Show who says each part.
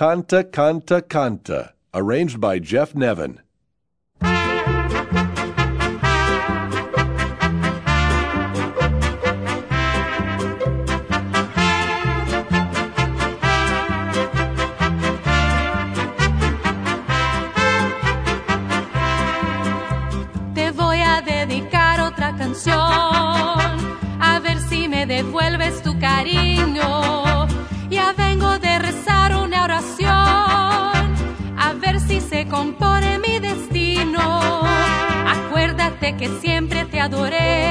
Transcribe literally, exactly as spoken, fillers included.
Speaker 1: Canta, Canta, Canta, arranged by Jeff Nevin.
Speaker 2: Te voy a dedicar otra canción, a ver si me devuelves tu cariño. Ya vengo de rezar una oración, a ver si se compone mi destino. Acuérdate que siempre te adoré,